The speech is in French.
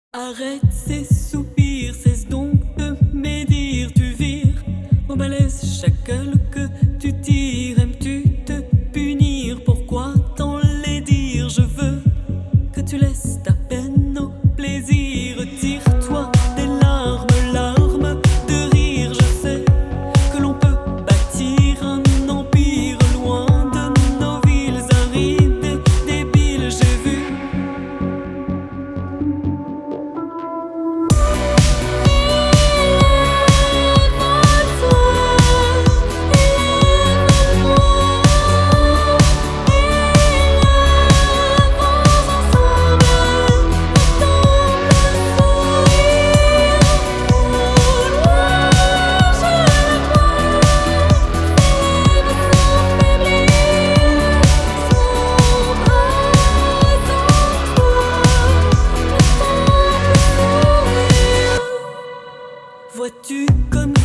Arrête ces soupirs, cesse donc de médire. Tu vires au malaise chaque gueule que tu tires. Aimes-tu te punir? Pourquoi t'en les dire? Je veux que tu laisses ta peine au plaisir. Tire-toi des larmes, larmes de rire. Je sais que l'on peut bâtir un empire loin de nos villes arides et débiles. J'ai vu vois-tu comme